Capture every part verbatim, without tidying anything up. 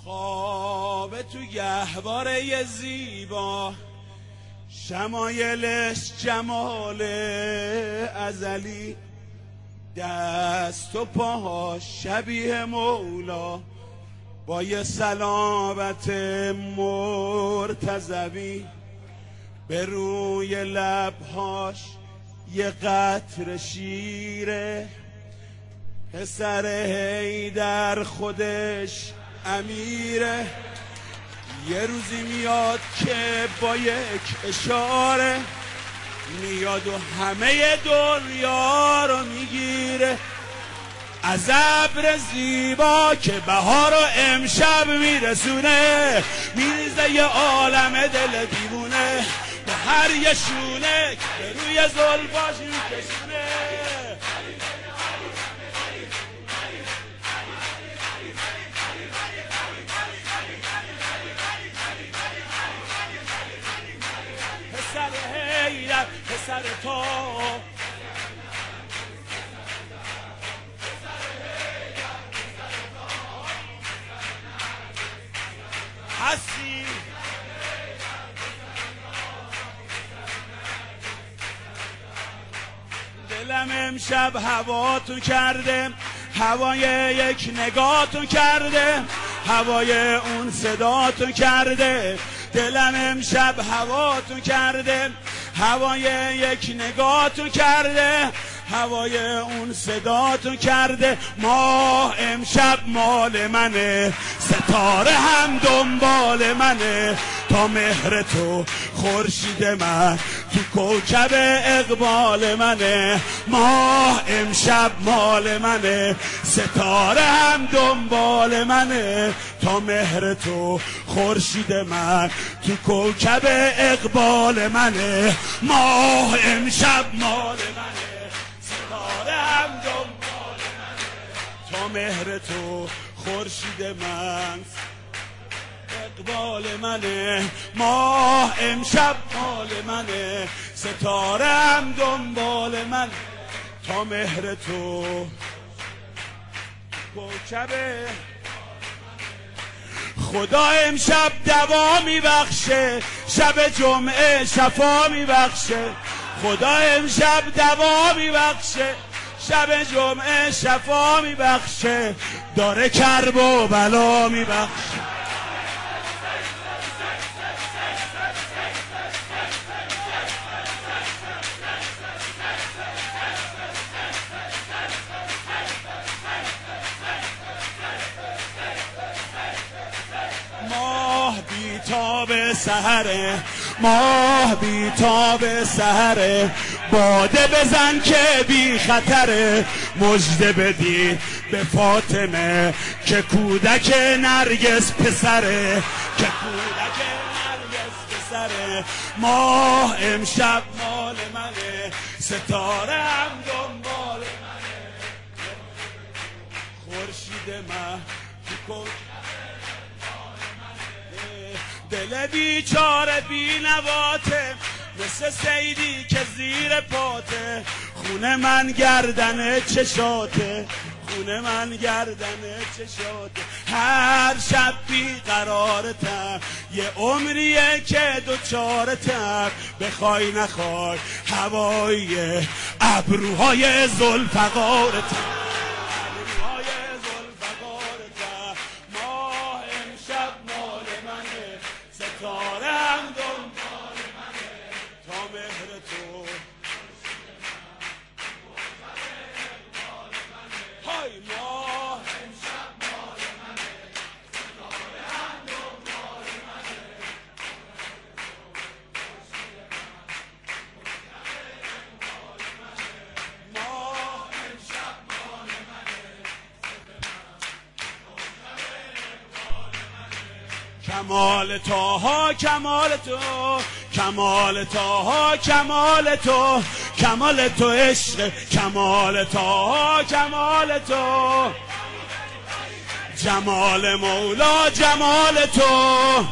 خواب تو گهواره زیبا، شمایلش جمال ازلی، دست و پاها شبیه مولا، با یه سلامت مرتضوی، به روی لبهاش یه قطره شیره، پسر حیدر خودش امیره. یه روزی میاد که با یک اشاره میاد و همه دنیا رو میگیره، از ابر زیبا که بهار رو امشب میرسونه، میریزه یه عالم دل دیوونه به هر یه شونه که روی زلفاش میکشونه. پسر حیدر پسر تو، هستی دلم امشب هوا تو کرده، هوای یک نگاه تو کرده، هوای اون صدا تو کرده. دلم امشب هوا تو کرده، هوای یک نگاه تو کرده، هوای اون صدا تو کرده. ماه امشب مال منه، ستاره هم دنبال منه، تا مهر تو خورشید من تو کوکب اقبال منه. ماه امشب مال منه، ستاره هم دنبال منه، تا مهر تو خورشید من تو کوکب اقبال منه. ماه امشب مال منه، ستاره هم دنبال منه، تا مهر تو خورشید من اقبال منه. ماه امشب مال منه، ستاره هم دنبال من، تا مهر تو کوکبه. خدا امشب دوا میبخشه، شب جمعه شفا میبخشه. خدا امشب دوا میبخشه، شب جمعه شفا میبخشه، داره کرب و بلا میبخشه. ماه بیتاب سحره، ماه بیتاب سحره، باده بزن که بی خطره. مژده بدی به فاطمه که کودک نرگس پسره، که کودک نرگس پسره. ماه امشب مال منه، ستاره هم دنبال منه، خورشید من تو کن. دل بیچاره بی نواته، مثل سیدی که زیر پاته. خونه من گردن چشاته، خونه من گردن چشاته. هر شب بی قرارتم، یه عمریه که دوچارتم. بخوای نخوای هوایی ابروهای زلفقارتم، ابروهای زلفقارتم. ماه امشب مال منه، ستاره هم دنبال منه، تا مهر تو های. ماه امشب مال منه، ستاره هم دنبال منه، ماه امشب مال منه. کمال توها کمال تو، کمال توها کمال تو، کمال تو عشق، کمال توها کمال تو. جمال مولا جمال تو،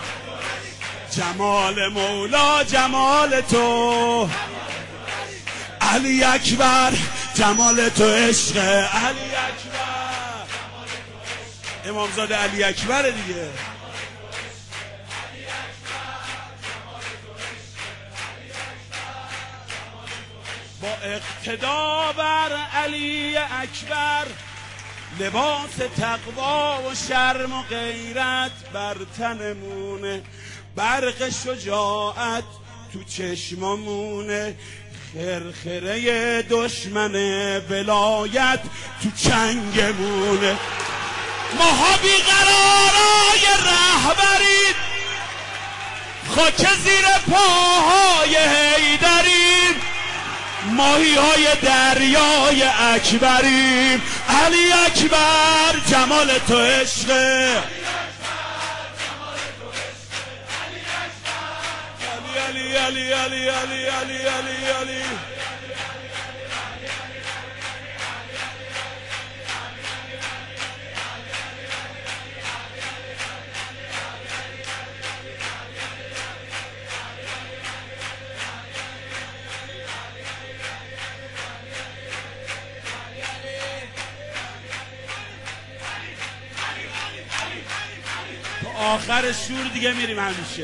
جمال مولا جمال تو. علی اکبر جمال تو عشق، علی اکبر امامزاده علی اکبر دیگه. با اقتدا بر علی اکبر لباس تقوا و شرم و غیرت بر تنمونه، برق شجاعت تو چشمامونه، خرخره دشمن ولایت تو چنگمونه. ماها بیقرارای رهبریم، خاک زیر پاهای حیدریم، ماهی های دریای اکبریم. علی اکبر جمال تو عشقه، علی علی علی علی علی علی علی. آخر شور دیگه میریم همیشه.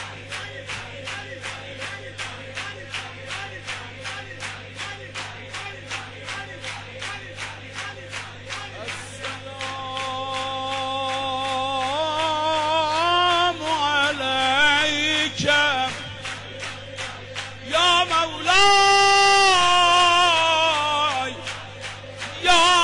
السلام علیک یا مولای یا